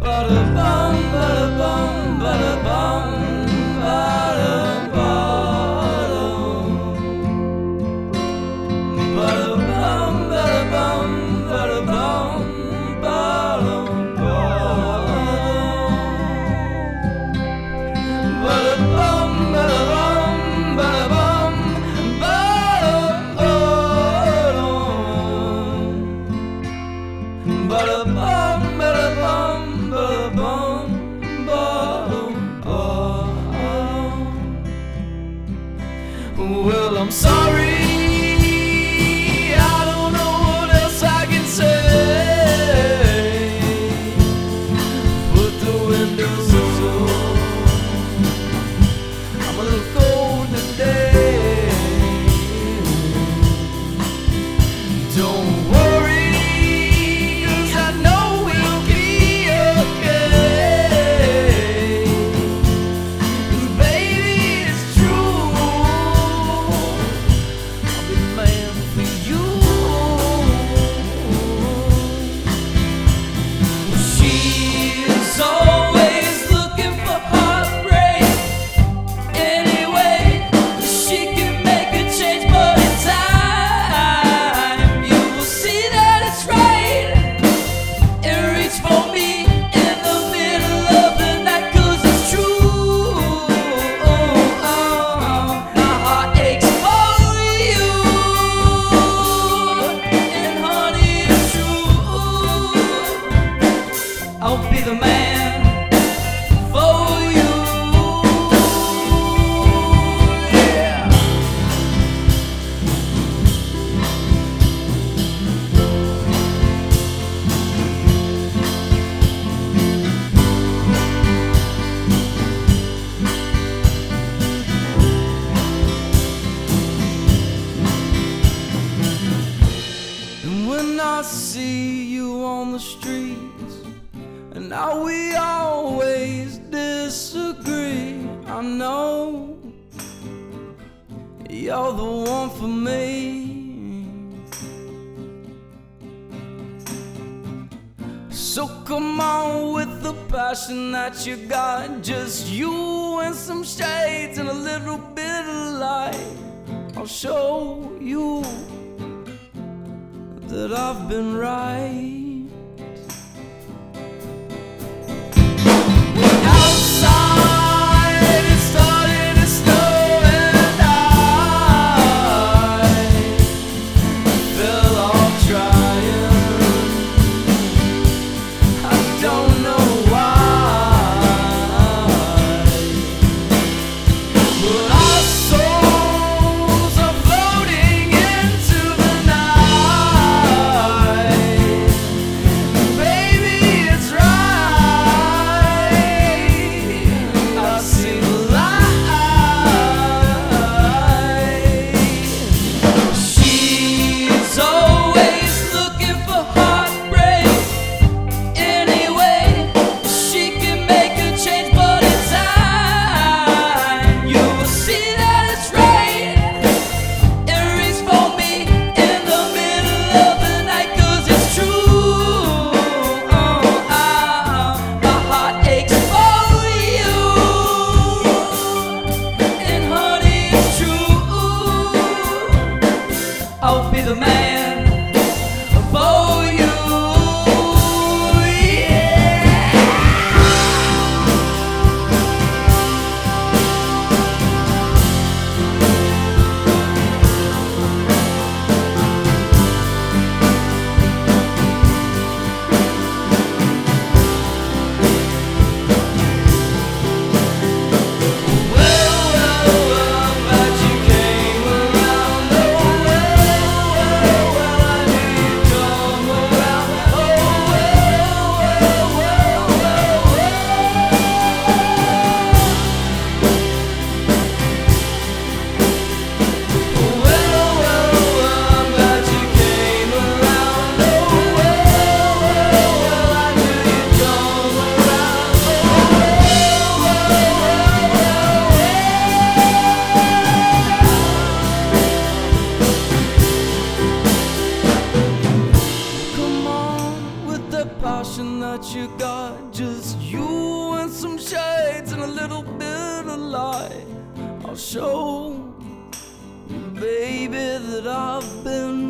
Ba-da-bum, ba-da-bum, ba-da-bum, ba-da-ba-dum. Ba-da-bum, ba-da-bum, ba-da-bum, ba-da-ba-dum. Ba-da-bum, ba-da-bum, ba-da-bum, ba-da-ba-dum. Ba-da-bum, ba-da-bum, ba-da-bum, ba-da-ba-dum. Well, I'm sorry, I don't know what else I can say. Put the windows open, I'm a little cold today. Don't worry, 'cause I know we'll be okay. 'Cause baby, it's true, I'll be the man for you. She's always looking for heartbreak. Anyway, she can make a change, but in time, you will see that it's right. And reach for me in the middle of the night, 'cause it's true. My heart aches for you, and honey, it's true. I'll be the man for you. Yeah. And when I see you on the streets, and how we always disagree, I know you're the one for me. So come on with the passion that you got, just you and some shades and a little bit of light. I'll show you that I've been right. Outside it's starting to snow, and I fell off trying. I don't know why, but our souls are floating into the night. passion that you got, just you and some shades and a little bit of light. I'll show you, baby, that I've been